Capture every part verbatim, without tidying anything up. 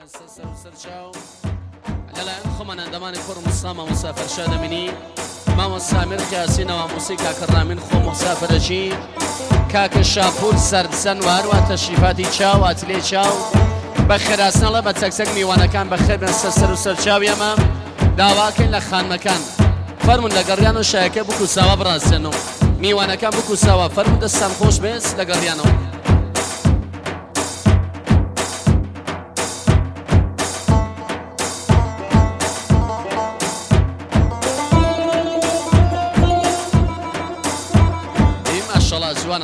سرچاو لەلایەن خۆمان ئەندەمانی کوڕ موسڵا مامۆستا فەرشاد ئەمینی مامۆستا ئامیر قیاسین و مامۆستی کاکە ڕامین خۆ مۆستا فەرەجی کاکە شاپور سەردسەن و هەروە تەشریفاتی چاو ئاتیلێ چاو بە خێراسنەڵە بە چەکچەک میوانەکان بەخێر بن سەر و سەرچاوی ئەمە داواکەین لە خانمەکان فەرمون لە گەڕیان و شایەکە بکو ساوا بڕاستێنەوە میوانەکان بکو ساوا فەرمون دەستان خۆش بێت لە گەڕیانەوە جوانا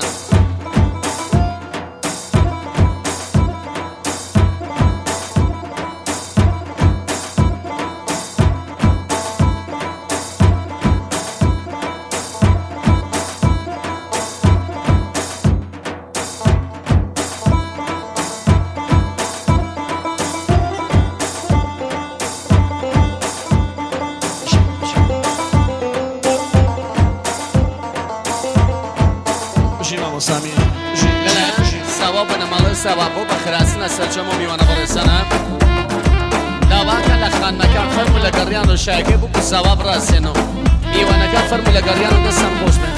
سامی ساوا بنەماڵی ساوا بۆ بە خراستنە سەرچەم و میوانە بەڕێزانە داواکە لە خانمەکان فەرمو لە گەڕیان و شایەکەی بکو ساوا بڕاستێنەوە میوانەکان فەرمو لە گەڕیان و دەستان خۆش بێن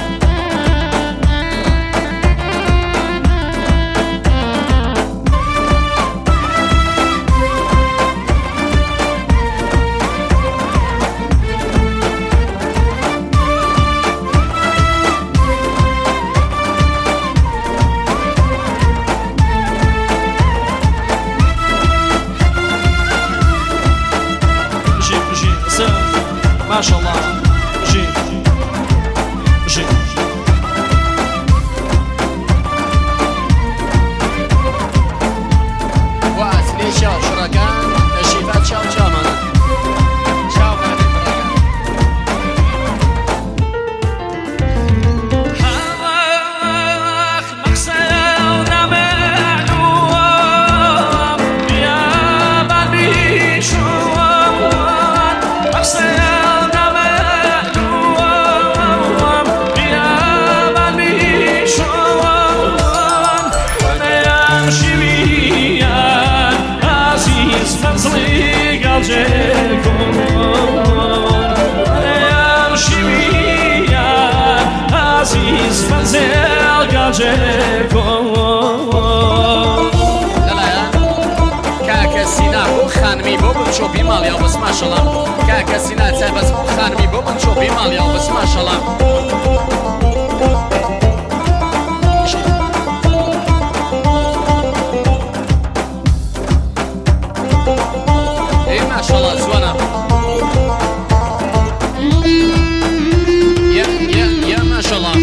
ما شاء الله جي جي واسلي شاو شركان تشريفات شاو شامان شاو بعد عزيز منزل قلبكم كاكا سينا بو خانمي بو بنشو بماليا بس ما شاء الله كاكا سينا تابس بو خانمي بو بنشو بماليا بس ما شاء الله اي ما شاء الله زوانا يا يا يا ما شاء الله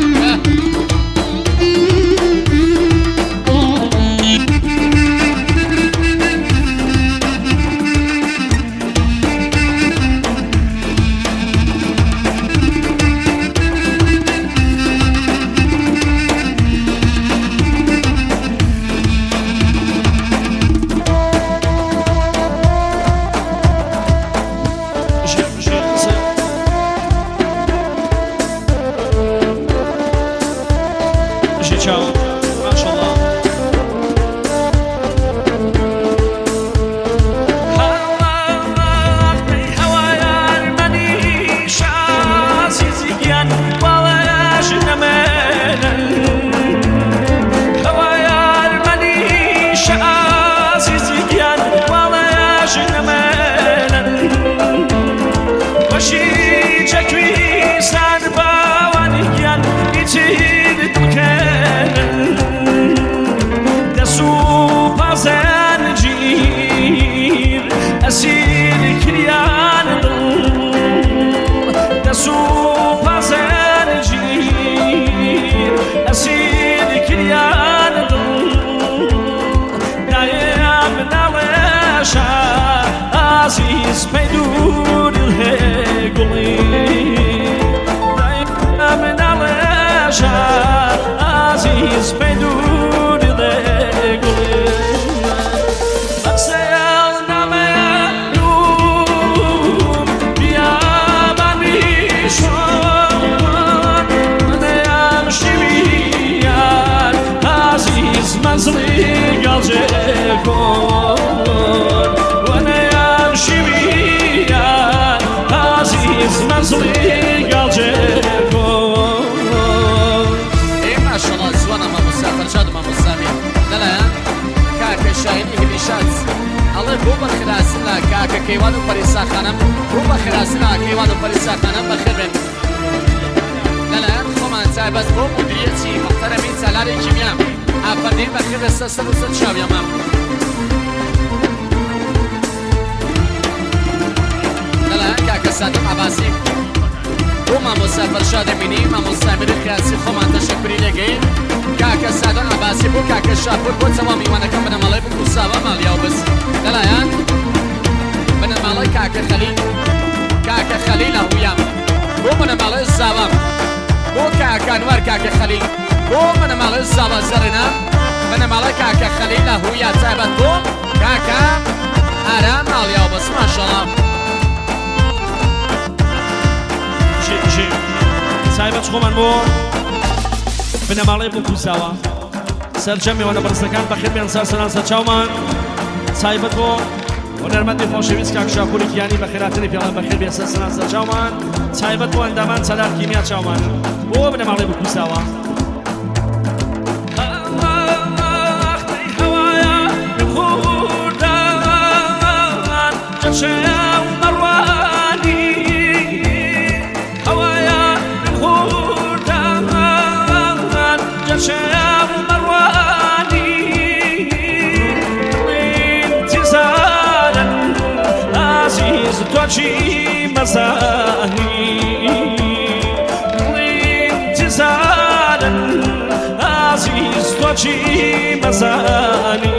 ما شاء الله أسير كريان دسو بازن جير أسير كريان دايم نالشا عزيز بيدور الهجولي دايم نالشا عزيز بيدور الهجولي منزلی گل جه کن شەچ ئەڵێ بۆ بە خراسنە کاکە کەیوان و پەریساخانەم بۆ بە خراسنە کەیوان و پەریساخانەم بەخێر بێن لەلایەن خۆمان تایبەت بۆ مدیریەتی محتەرەمی سالاری کیمیا ئافەرمێن بەخێر بێ سەر و سەر چاویەمە لەلایەن کاکە سادق عەباسی بۆ مامۆستا فەرشاد ئەمینی مامۆستا ئەمیر قیاسی خۆمان تەشەکوری لێگەین کاکە سادق عەباسی بۆ کاکە شاپور بۆ تەمام میوانەکەم بنەماڵەی بکوساوە ماڵیا و بس لەلایەن بنەماڵەی کاکە خەلیل کاکە خەلیل هەوویام بۆ بنەماڵەی زاوام بۆ کاکە ئەنوەر کاکە خەلیل بۆ بنەماڵەی زاوا زەرنە بنەماڵەی کاکە خەلیل هەوویا تایبەت بۆ کاکە ئارام ماڵیا و بس ماشەڵڵا تایبەت خۆمان بۆ بنەماڵەی بۆ کوساوە سەرجەم میوانە بەرزەکان بەخێر بێن سەر سەران سەر چاومان تایبەت بۆ هونەرمەندی خۆشەویست کاک شاپوری کیانی بەخێراتنی پێڵان بەخێر بێن سەر سەران سەر چاومان تایبەت بۆ ئەندامان سەلار کیمیا چاومان بۆ بنەماڵەی بۆ کوساوە شام مرواني انتظارا عزيز توجي مزاني انتظارا عزيز توجي مزاني